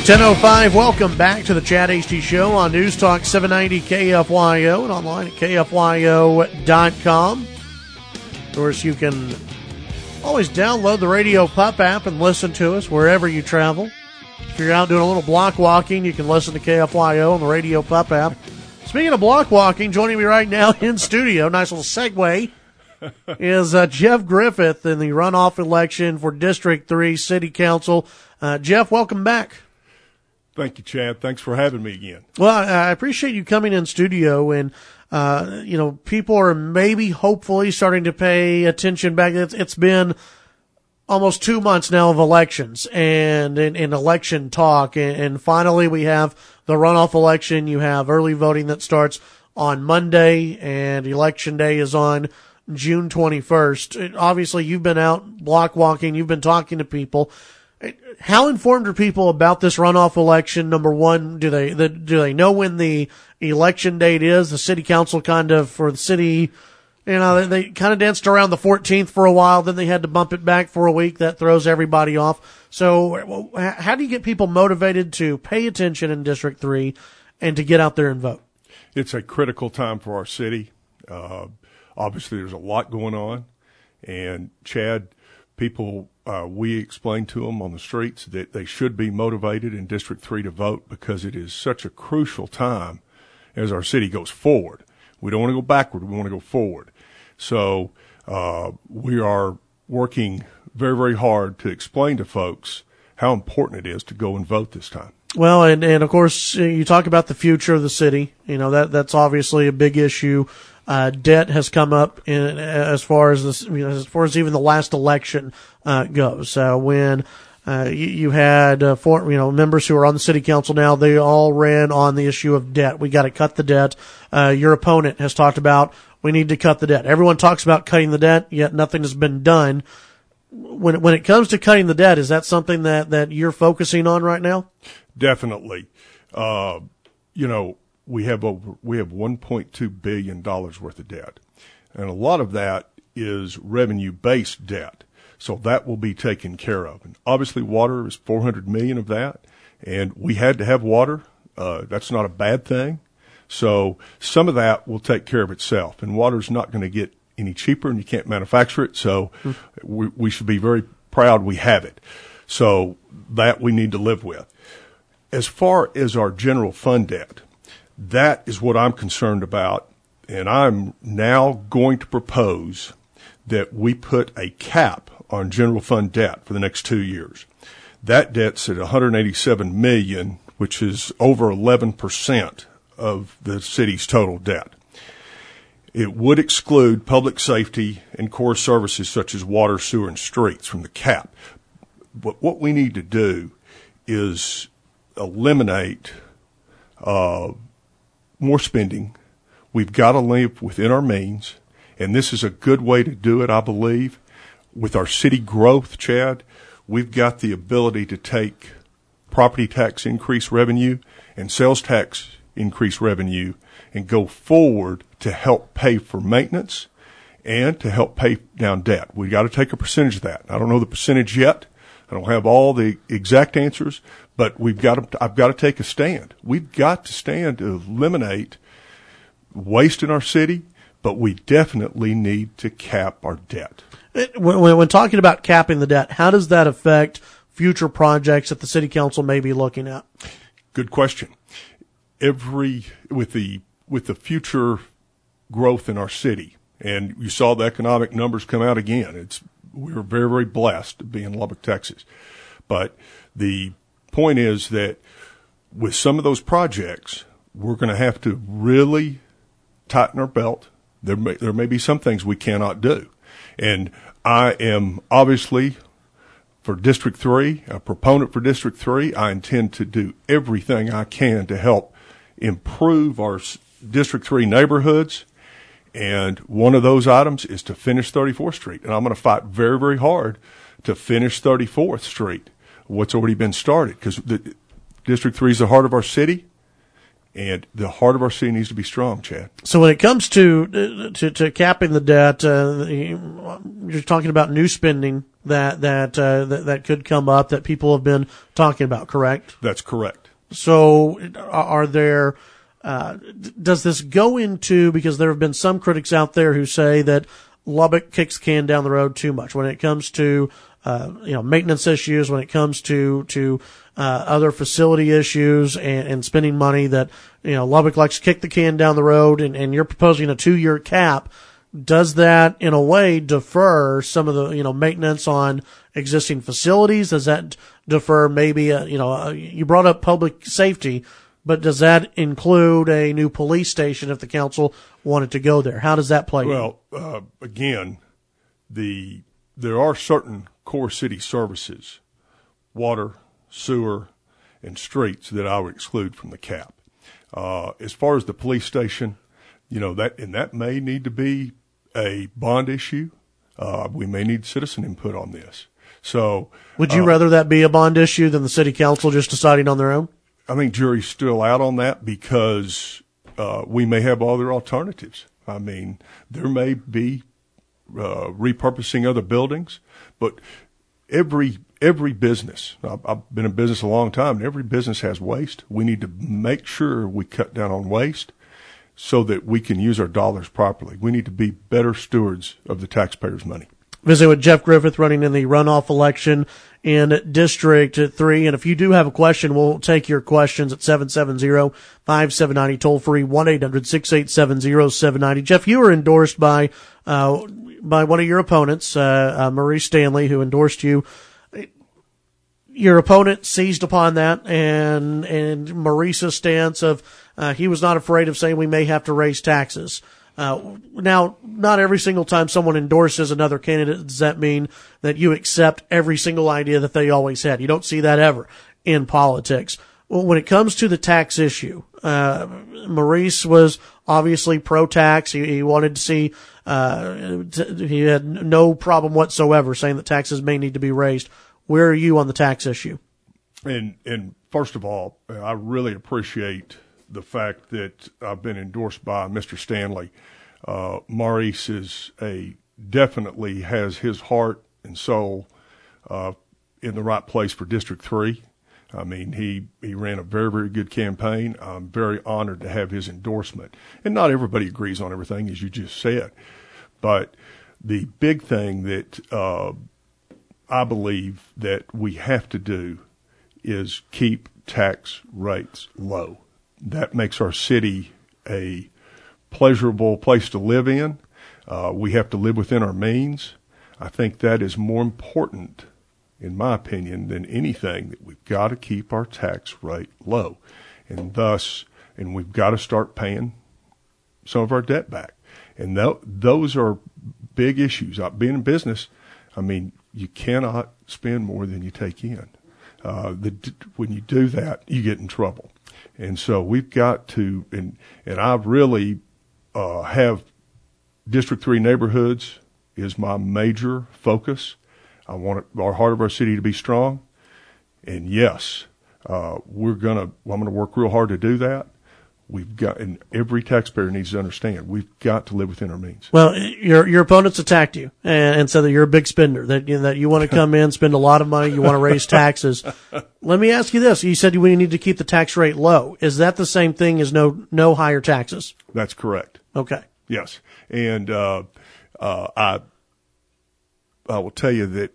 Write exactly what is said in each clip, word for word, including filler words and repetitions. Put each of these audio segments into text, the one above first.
ten oh five, welcome back to the Chad Hasty Show on News Talk seven ninety K F Y O and online at K F Y O dot com. Of course, you can always download the Radio Pup app and listen to us wherever you travel. If you're out doing a little block walking, you can listen to K F Y O on the Radio Pup app. Speaking of block walking, joining me right now in studio, nice little segue, is uh, Jeff Griffith in the runoff election for District three City Council. Uh, Jeff, welcome back. Thank you, Chad. Thanks for having me again. Well, I appreciate you coming in studio, and uh, you know, people are maybe hopefully starting to pay attention back. It's, it's been almost two months now of elections and in, in election talk, and, and finally we have the runoff election. You have early voting that starts on Monday, and election day is on June twenty-first. Obviously, you've been out block walking. You've been talking to people. How informed are people about this runoff election? Number one, do they the, do they know when the election date is? The city council kind of for the city, you know, they, they kind of danced around the fourteenth for a while. Then they had to bump it back for a week. That throws everybody off. So, how do you get people motivated to pay attention in District Three and to get out there and vote? It's a critical time for our city. Uh, obviously, there's a lot going on, and Chad, people. Uh, we explain to them on the streets that they should be motivated in District three to vote because it is such a crucial time as our city goes forward. We don't want to go backward. We want to go forward. So uh, we are working very, very hard to explain to folks how important it is to go and vote this time. Well, and, and of course, you talk about the future of the city. You know, that that's obviously a big issue. Uh, debt has come up in, as far as this, you know, as far as even the last election uh, goes. Uh, when uh, you, you had uh, four, you know, members who are on the city council now, they all ran on the issue of debt. We got to cut the debt. Uh, your opponent has talked about we need to cut the debt. Everyone talks about cutting the debt, yet nothing has been done. When when it comes to cutting the debt, is that something that, that you're focusing on right now? Definitely. Uh, you know. We have over, we have one point two billion dollars worth of debt. And a lot of that is revenue-based debt. So that will be taken care of. And obviously water is four hundred million dollars of that. And we had to have water. Uh, that's not a bad thing. So some of that will take care of itself. And water is not going to get any cheaper, and you can't manufacture it. So mm. we, we should be very proud we have it. So that we need to live with. As far as our general fund debt, that is what I'm concerned about, and I'm now going to propose that we put a cap on general fund debt for the next two years. That debt's at one hundred eighty-seven million dollars, which is over eleven percent of the city's total debt. It would exclude public safety and core services such as water, sewer, and streets from the cap. But what we need to do is eliminate uh more spending. We've got to live within our means, and this is a good way to do it, I believe. With our city growth, Chad, we've got the ability to take property tax increase revenue and sales tax increase revenue and go forward to help pay for maintenance and to help pay down debt. We've got to take a percentage of that. I don't know the percentage yet. I don't have all the exact answers, but we've got to, I've got to take a stand. We've got to stand to eliminate waste in our city, but we definitely need to cap our debt. When, when talking about capping the debt, how does that affect future projects that the city council may be looking at? Good question. Every, with the, with the future growth in our city, and you saw the economic numbers come out again, it's, we're very, very blessed to be in Lubbock, Texas. But the point is that with some of those projects, we're going to have to really tighten our belt. There may, there may be some things we cannot do. And I am obviously for District three, a proponent for District three. I intend to do everything I can to help improve our District three neighborhoods. And one of those items is to finish thirty-fourth Street. And I'm going to fight very, very hard to finish thirty-fourth Street, what's already been started, because the District three is the heart of our city. And the heart of our city needs to be strong, Chad. So when it comes to to, to capping the debt, uh, you're talking about new spending that that, uh, that that could come up that people have been talking about, correct? That's correct. So are there? Uh, does this go into, because there have been some critics out there who say that Lubbock kicks the can down the road too much when it comes to uh, you know maintenance issues, when it comes to to Uh, other facility issues and, and spending money, that, you know, Lubbock likes to kick the can down the road, and, and you're proposing a two-year cap. Does that, in a way, defer some of the, you know, maintenance on existing facilities? Does that defer maybe, a, you know, a, you brought up public safety, but does that include a new police station if the council wanted to go there? How does that play? Well, uh, again, the there are certain core city services, water, sewer, and streets, that I would exclude from the cap. Uh, as far as the police station, you know, that, and that may need to be a bond issue. Uh, we may need citizen input on this. So, would you uh, rather that be a bond issue than the city council just deciding on their own? I think jury's still out on that, because uh, we may have other alternatives. I mean, there may be uh, repurposing other buildings, but every Every business, I've been in business a long time, and every business has waste. We need to make sure we cut down on waste so that we can use our dollars properly. We need to be better stewards of the taxpayers' money. Visit with Jeff Griffith, running in the runoff election in District three. And if you do have a question, we'll take your questions at seven seven zero, five seven nine zero, toll free, one eight hundred, six eight seven, zero seven nine zero. Jeff, you were endorsed by uh by one of your opponents, uh, uh Maurice Stanley, who endorsed you. Your opponent seized upon that, and and Maurice's stance of uh, he was not afraid of saying we may have to raise taxes. Uh, now, not every single time someone endorses another candidate does that mean that you accept every single idea that they always had. You don't see that ever in politics. Well, when it comes to the tax issue, uh, Maurice was obviously pro-tax. He, he wanted to see, uh, t- he had no problem whatsoever saying that taxes may need to be raised. Where are you on the tax issue? And and first of all, I really appreciate the fact that I've been endorsed by Mister Stanley. Uh, Maurice is a definitely has his heart and soul uh, in the right place for District Three. I mean, he he ran a very very good campaign. I'm very honored to have his endorsement. And not everybody agrees on everything, as you just said, but the big thing that uh, I believe that we have to do is keep tax rates low. That makes our city a pleasurable place to live in. Uh, we have to live within our means. I think that is more important, in my opinion, than anything, that we've got to keep our tax rate low. And thus, and we've got to start paying some of our debt back. And th- those are big issues. Uh, being in business, I mean, you cannot spend more than you take in. Uh, the, when you do that, you get in trouble. And so we've got to, and, and I really uh, have District three neighborhoods is my major focus. I want our heart of our city to be strong. And yes, uh, we're going to, well, I'm going to work real hard to do that. We've got, and every taxpayer needs to understand, we've got to live within our means. Well, your your opponents attacked you and, and said that you're a big spender, that you know, that you want to come in, spend a lot of money, you want to raise taxes. Let me ask you this: you said we need to keep the tax rate low. Is that the same thing as no no higher taxes? That's correct. Okay. Yes, and uh, uh, I I will tell you that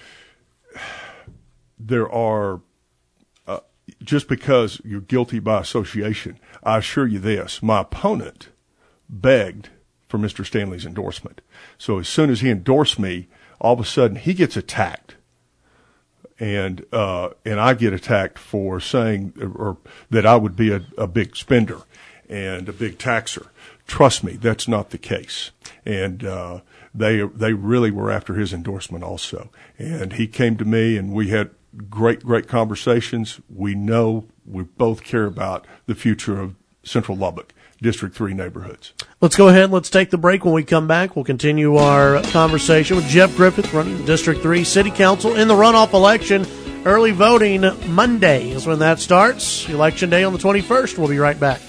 there are. Just because you're guilty by association, I assure you this, my opponent begged for Mister Stanley's endorsement. So as soon as he endorsed me, all of a sudden he gets attacked. And, uh, and I get attacked for saying, or that I would be a, a big spender and a big taxer. Trust me, that's not the case. And, uh, they, they really were after his endorsement also. And he came to me and we had great, great conversations. We know we both care about the future of Central Lubbock, District three neighborhoods. Let's go ahead and let's take the break. When we come back, we'll continue our conversation with Jeff Griffith, running District three City Council in the runoff election Early voting Monday is when that starts. Election day on the twenty-first. We'll be right back.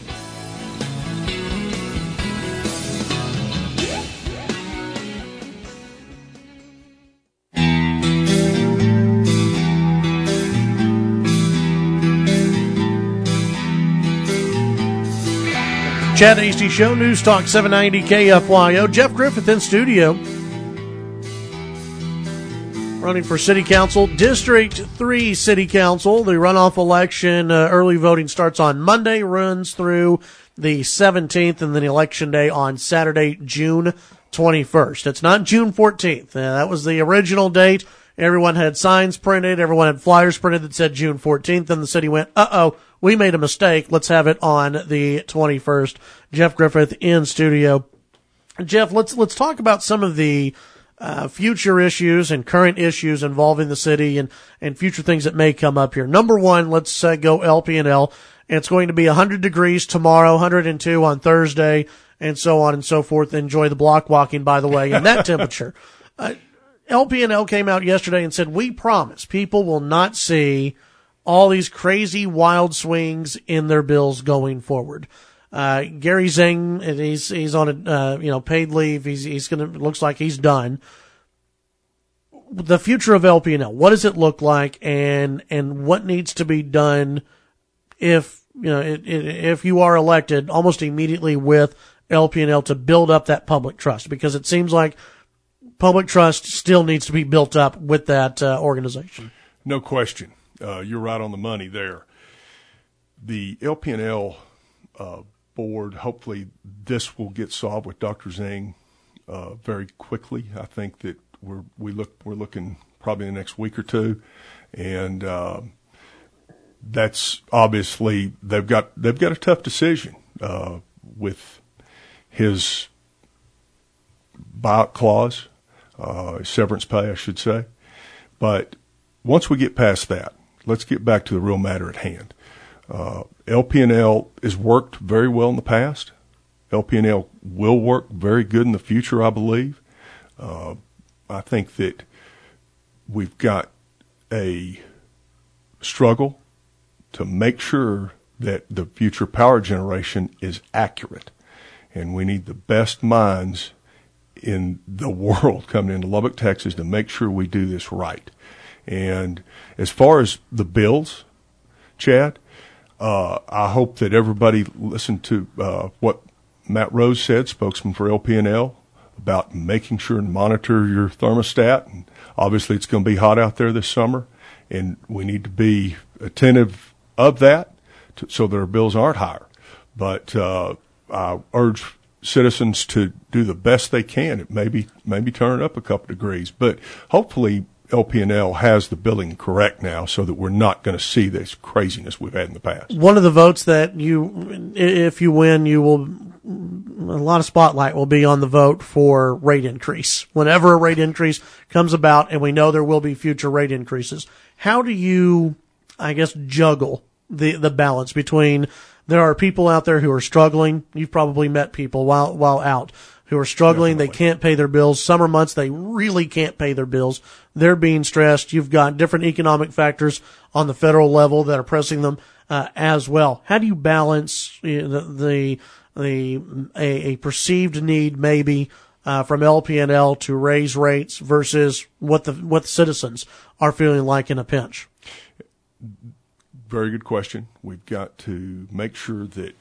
Chad Hasty Show, News Talk seven ninety K F Y O. Jeff Griffith in studio. Running for City Council, District three City Council. The runoff election, uh, early voting starts on Monday, runs through the seventeenth, and then Election Day on Saturday, June twenty-first. It's not June fourteenth. Uh, that was the original date. Everyone had signs printed. Everyone had flyers printed that said June fourteenth. Then the city went, uh-oh, we made a mistake. Let's have it on the twenty-first. Jeff Griffith in studio. Jeff, let's let's talk about some of the uh, future issues and current issues involving the city and, and future things that may come up here. Number one, let's uh, go L P N L. It's going to be one hundred degrees tomorrow, one hundred two on Thursday, and so on and so forth. Enjoy the block walking, by the way, in that temperature. Uh, L P N L came out yesterday and said, we promise people will not see all these crazy wild swings in their bills going forward. Uh, Gary Zing, he's, he's on a, uh, you know, paid leave. He's, he's gonna, looks like he's done. The future of L P N L, what does it look like, and, and what needs to be done if, you know, it, it, if you are elected almost immediately with L P N L to build up that public trust? Because it seems like public trust still needs to be built up with that uh, organization. No question. Uh, you're right on the money there. The L P N L uh, board, hopefully this will get solved with Doctor Zing uh, very quickly. I think that we're we look we're looking probably in the next week or two, and uh, that's obviously they've got they've got a tough decision uh, with his buyout clause, uh, severance pay, I should say. But once we get past that, let's get back to the real matter at hand. Uh, L P N L has worked very well in the past. L P N L will work very good in the future, I believe. Uh, I think that we've got a struggle to make sure that the future power generation is accurate. And we need the best minds in the world coming into Lubbock, Texas to make sure we do this right. And as far as the bills, Chad, uh, I hope that everybody listened to uh, what Matt Rose said, spokesman for L P N L, about making sure and monitor your thermostat. And obviously it's going to be hot out there this summer, and we need to be attentive of that to, so that our bills aren't higher. But uh, I urge citizens to do the best they can. It maybe maybe turn it up a couple degrees, but hopefully L P N L has the billing correct now so that we're not going to see this craziness we've had in the past. One of the votes that you, if you win, you will, a lot of spotlight will be on the vote for rate increase. Whenever a rate increase comes about, and we know there will be future rate increases, how do you, I guess, juggle the, the balance between there are people out there who are struggling. You've probably met people while, while out who are struggling. Definitely. They can't pay their bills. Summer months, they really can't pay their bills. They're being stressed. You've got different economic factors on the federal level that are pressing them uh, as well. How do you balance uh, the, the, the a, a perceived need maybe uh, from L P N L to raise rates versus what the what the citizens are feeling like in a pinch? Very good question. We've got to make sure that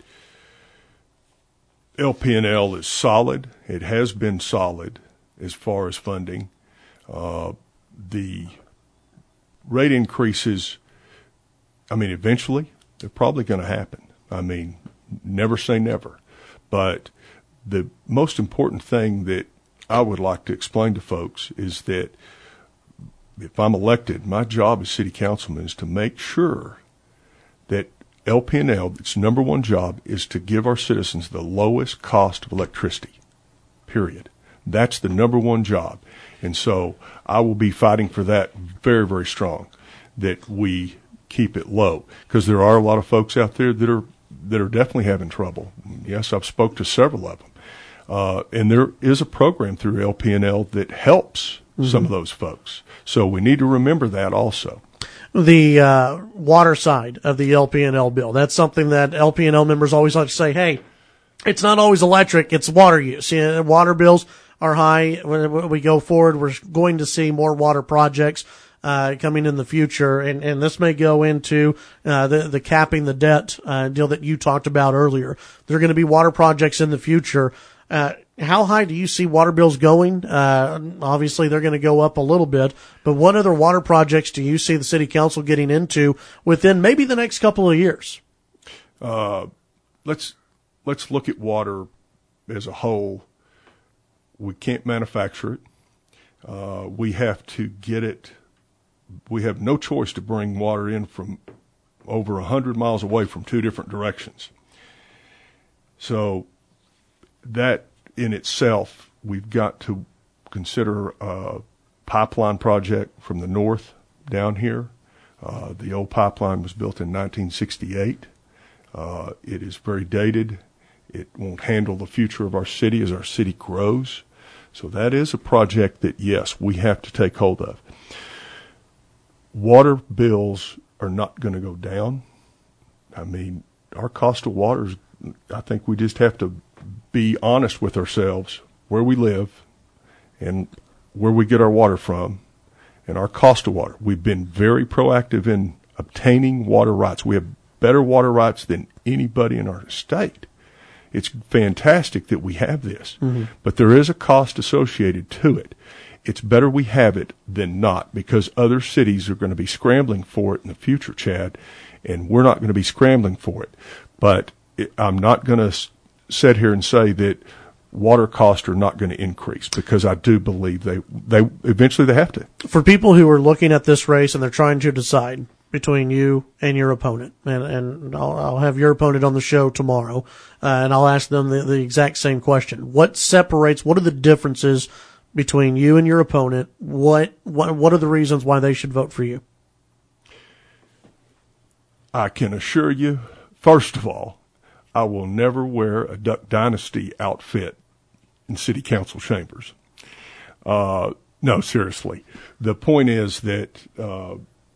L P N L is solid. It has been solid as far as funding. Uh, the rate increases, I mean, eventually they're probably going to happen. I mean, never say never. But the most important thing that I would like to explain to folks is that if I'm elected, my job as city councilman is to make sure that L P N L, its number one job, is to give our citizens the lowest cost of electricity, period. That's the number one job. And so I will be fighting for that very, very strong, that we keep it low, because there are a lot of folks out there that are that are definitely having trouble. Yes, I've spoke to several of them. Uh, and there is a program through L P N L that helps mm-hmm. some of those folks. So we need to remember that also. the uh, water side of the L P N L bill. That's something that L P N L members always like to say, hey, it's not always electric, it's water use. You know, water bills are high. When we go forward, we're going to see more water projects uh coming in the future, and and this may go into uh the the capping the debt uh deal that you talked about earlier. There are going to be water projects in the future. Uh how high do you see water bills going? Uh obviously they're going to go up a little bit, but what other water projects do you see the city council getting into within maybe the next couple of years? Uh let's let's look at water as a whole. We can't manufacture it. Uh, we have to get it. We have no choice to bring water in from over one hundred miles away from two different directions. So that in itself, we've got to consider a pipeline project from the north down here. Uh, the old pipeline was built in nineteen sixty-eight. Uh, it is very dated. It won't handle the future of our city as our city grows. So that is a project that, yes, we have to take hold of. Water bills are not going to go down. I mean, our cost of water is, I think we just have to be honest with ourselves where we live and where we get our water from and our cost of water. We've been very proactive in obtaining water rights. We have better water rights than anybody in our state. It's fantastic that we have this, mm-hmm. but there is a cost associated to it. It's better we have it than not, because other cities are going to be scrambling for it in the future, Chad, and we're not going to be scrambling for it. But it, I'm not going to s- sit here and say that water costs are not going to increase, because I do believe they they eventually they have to. For people who are looking at this race and they're trying to decide between you and your opponent, and, and I'll, I'll have your opponent on the show tomorrow, uh, and I'll ask them the, the exact same question. What separates, what are the differences between you and your opponent? What, what, what are the reasons why they should vote for you? I can assure you, first of all, I will never wear a Duck Dynasty outfit in city council chambers. Uh, no, seriously. The point is that, uh,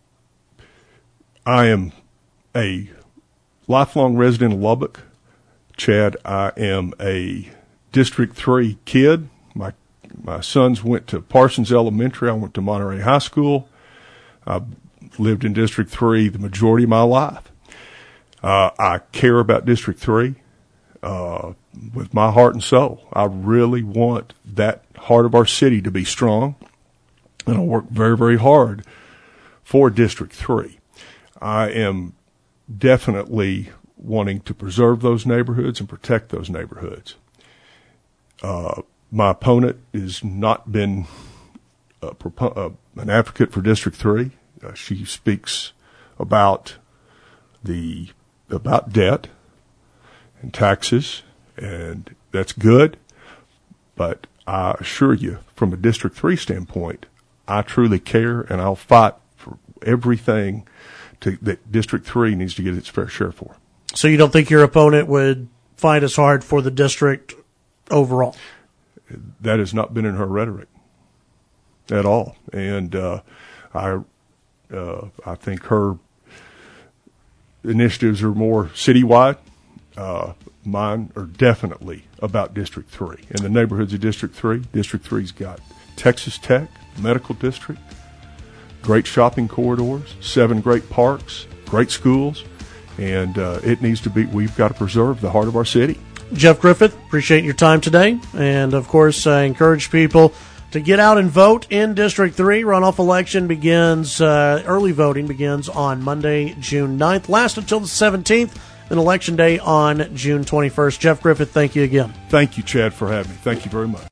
I am a lifelong resident of Lubbock. Chad, I am a District three kid. My my sons went to Parsons Elementary. I went to Monterey High School. I lived in District three the majority of my life. Uh, I care about District three uh, with my heart and soul. I really want that heart of our city to be strong, and I work very, very hard for District three. I am definitely wanting to preserve those neighborhoods and protect those neighborhoods. Uh, my opponent has not been a propo- uh, an advocate for District three. Uh, she speaks about the about debt and taxes, and that's good. But I assure you, from a District three standpoint, I truly care, and I'll fight for everything to, that District three needs to get its fair share for. So you don't think your opponent would fight as hard for the district overall? That has not been in her rhetoric at all. And uh, I uh, I think her initiatives are more citywide. Uh, mine are definitely about District three. And the neighborhoods of District three, District three's got Texas Tech, Medical District, great shopping corridors, seven great parks, great schools, and uh, it needs to be, we've got to preserve the heart of our city. Jeff Griffith, appreciate your time today. And, of course, I encourage people to get out and vote in District three. Runoff election begins, uh, early voting begins on Monday, June ninth, lasts until the seventeenth, and Election Day on June twenty-first. Jeff Griffith, thank you again. Thank you, Chad, for having me. Thank you very much.